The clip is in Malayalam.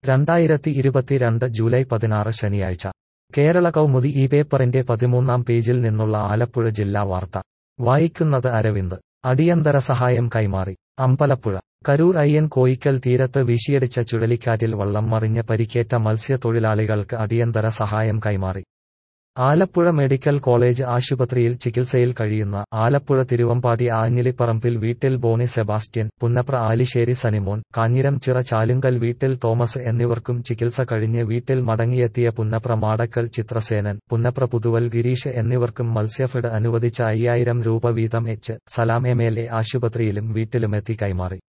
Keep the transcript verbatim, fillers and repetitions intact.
രണ്ടായിരത്തി ഇരുപത്തിരണ്ട് ജൂലൈ പതിനാറ് ശനിയാഴ്ച കേരള കൗമുദി ഈ പേപ്പറിന്റെ പതിമൂന്നാം പേജിൽ നിന്നുള്ള ആലപ്പുഴ ജില്ലാ വാർത്ത വായിക്കുന്നത് അരവിന്ദ്. അടിയന്തര സഹായം കൈമാറി. അമ്പലപ്പുഴ കരൂർ അയ്യൻ കോയിക്കൽ തീരത്ത് വീശിയടിച്ച ചുഴലിക്കാറ്റിൽ വള്ളം മറിഞ്ഞ് പരിക്കേറ്റ മത്സ്യത്തൊഴിലാളികൾക്ക് അടിയന്തര സഹായം കൈമാറി. ആലപ്പുഴ മെഡിക്കൽ കോളേജ് ആശുപത്രിയിൽ ചികിത്സയിൽ കഴിയുന്ന ആലപ്പുഴ തിരുവമ്പാടി ആഞ്ഞിലിപ്പറമ്പിൽ വീട്ടിൽ ബോണി സെബാസ്റ്റ്യൻ, പുന്നപ്ര ആലിശ്ശേരി സനിമോൻ, കാഞ്ഞിരം ചിറ ചാലുങ്കൽ വീട്ടിൽ തോമസ് എന്നിവർക്കും ചികിത്സ കഴിഞ്ഞ് വീട്ടിൽ മടങ്ങിയെത്തിയ പുന്നപ്ര മാടക്കൽ ചിത്രസേനൻ, പുന്നപ്ര പുതുവൽ ഗിരീഷ് എന്നിവർക്കും മത്സ്യഫെഡ് അനുവദിച്ച അയ്യായിരം രൂപ വീതം H Salam M L A ആശുപത്രിയിലും വീട്ടിലുമെത്തി കൈമാറി.